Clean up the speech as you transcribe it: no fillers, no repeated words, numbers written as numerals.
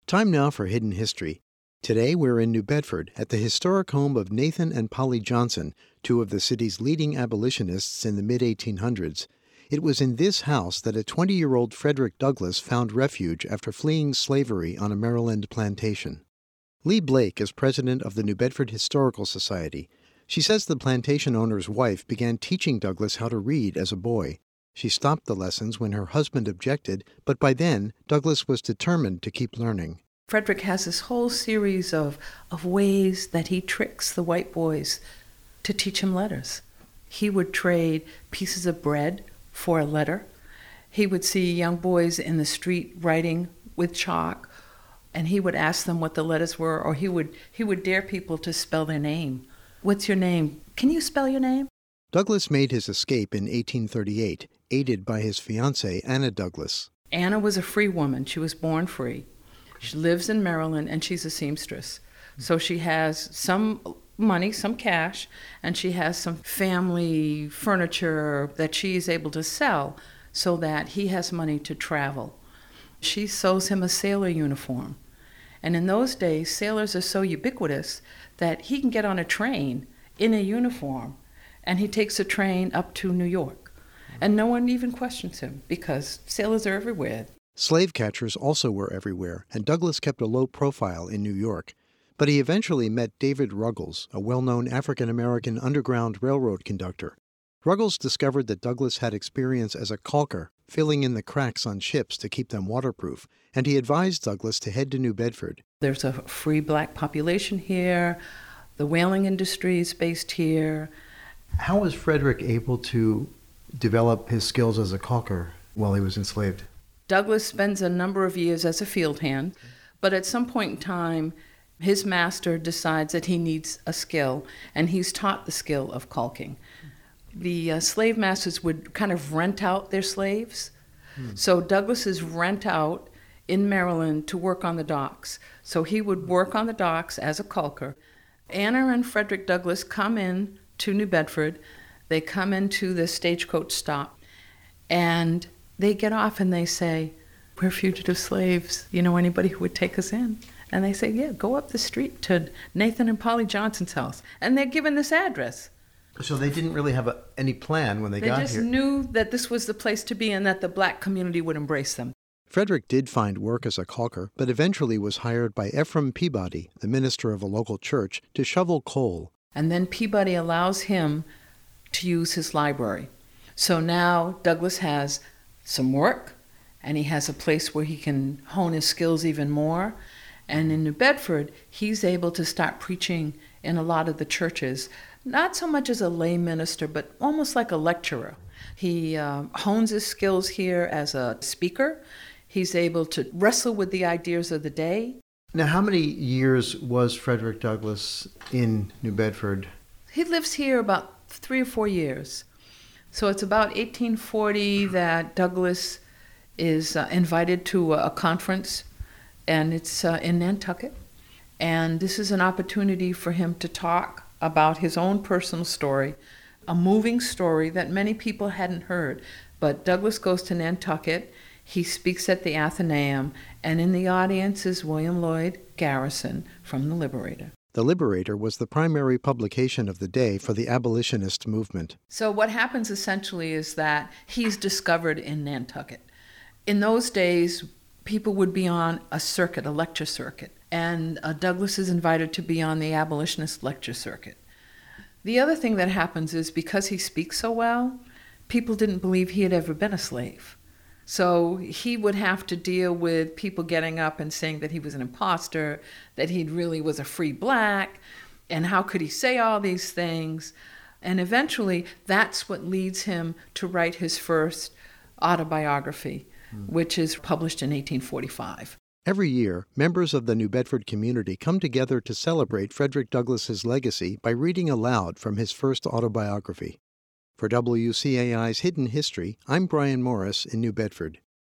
Time now for Hidden History. Today we're in New Bedford at the historic home of Nathan and Polly Johnson, two of the city's leading abolitionists in the mid-1800s. It was in this house that a 20-year-old Frederick Douglass found refuge after fleeing slavery on a Maryland plantation. Lee Blake is president of the New Bedford Historical Society. She says the plantation owner's wife began teaching Douglass how to read as a boy. She stopped the lessons when her husband objected, but by then, Douglass was determined to keep learning. Frederick has this whole series of ways that he tricks the white boys to teach him letters. He would trade pieces of bread for a letter. He would see young boys in the street writing with chalk, and he would ask them what the letters were, or he would dare people to spell their name. What's your name? Can you spell your name? Douglass made his escape in 1838, aided by his fiancée, Anna Douglass. Anna was a free woman. She was born free. She lives in Maryland, and she's a seamstress. So she has some money, some cash, and she has some family furniture that she is able to sell so that he has money to travel. She sews him a sailor uniform. And in those days, sailors are so ubiquitous that he can get on a train in a uniform, and he takes a train up to New York. And no one even questions him because sailors are everywhere. Slave catchers also were everywhere, and Douglass kept a low profile in New York. But he eventually met David Ruggles, a well-known African-American Underground Railroad conductor. Ruggles discovered that Douglass had experience as a caulker, filling in the cracks on ships to keep them waterproof, and he advised Douglass to head to New Bedford. There's a free black population here. The whaling industry is based here. How was Frederick able to develop his skills as a caulker while he was enslaved? Douglass spends a number of years as a field hand, but at some point in time, his master decides that he needs a skill, and he's taught the skill of caulking. The slave masters would kind of rent out their slaves. So Douglass is rent out in Maryland to work on the docks. So he would work on the docks as a caulker. Anna and Frederick Douglass come in to New Bedford. They come into the stagecoach stop, and they get off and they say, "We're fugitive slaves. You know anybody who would take us in?" And they say, "Yeah, go up the street to Nathan and Polly Johnson's house." And they're given this address. So they didn't really have any plan when they got here. They just knew that this was the place to be and that the black community would embrace them. Frederick did find work as a caulker, but eventually was hired by Ephraim Peabody, the minister of a local church, to shovel coal. And then Peabody allows him to use his library. So now Douglass has some work, and he has a place where he can hone his skills even more. And in New Bedford, he's able to start preaching in a lot of the churches, not so much as a lay minister, but almost like a lecturer. He hones his skills here as a speaker. He's able to wrestle with the ideas of the day. Now, how many years was Frederick Douglass in New Bedford? He lives here about 3 or 4 years. So it's about 1840 that Douglass is invited to a conference, and it's in Nantucket. And this is an opportunity for him to talk about his own personal story, a moving story that many people hadn't heard. But Douglass goes to Nantucket, he speaks at the Athenaeum, and in the audience is William Lloyd Garrison from The Liberator. The Liberator was the primary publication of the day for the abolitionist movement. So what happens essentially is that he's discovered in Nantucket. In those days, people would be on a circuit, a lecture circuit, and Douglass is invited to be on the abolitionist lecture circuit. The other thing that happens is because he speaks so well, people didn't believe he had ever been a slave. So he would have to deal with people getting up and saying that he was an imposter, that he really was a free black, and how could he say all these things? And eventually, that's what leads him to write his first autobiography, which is published in 1845. Every year, members of the New Bedford community come together to celebrate Frederick Douglass's legacy by reading aloud from his first autobiography. For WCAI's Hidden History, I'm Brian Morris in New Bedford.